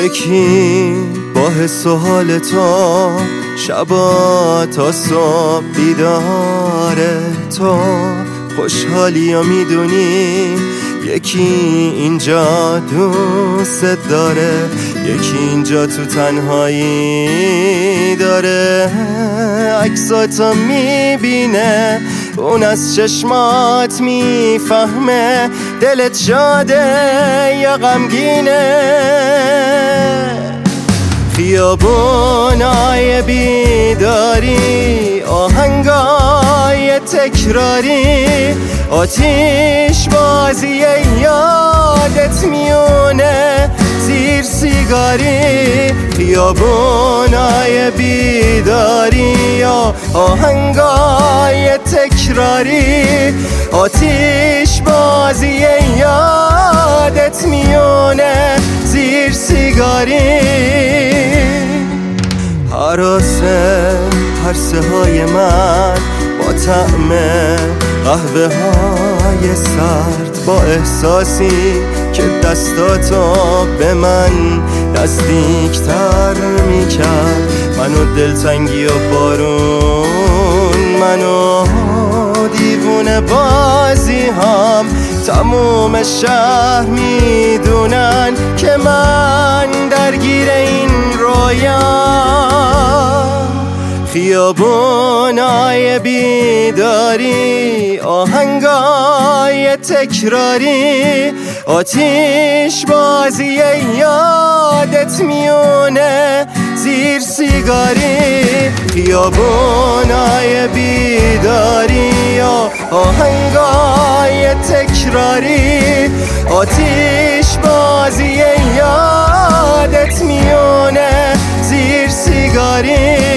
یکی با حس و حال تو شبا تا صبح بیداره، تو خوشحالی و میدونی یکی اینجا دوست داره، یکی اینجا تو تنهایی داره. عکساتو میبینه، اون از چشمات میفهمه دلت شاده یا غمگینه. خیابونای بیداری، آهنگای تکراری، آتیش بازی یادت میونه زیر سیگاری. خیابونای بیداری، آهنگای تکراری، آتیش بازی یادت میونه زیر سیگاری. حراسه پرسه های من با طعم قهوه های سرد، با احساسی که دستاتو به من نزدیکتر میکرد. منو دلتنگی و بارون، منو دیوونه بازی هم، تموم شهر میدونن که من درگیر این رویام. خیابونای بیداری، آهنگای تکراری، آتیش بازی یادت میونه زیر سیگاری. خیابونای بیداری، آهنگای تکراری، آتیش بازی یادت میونه زیر سیگاری.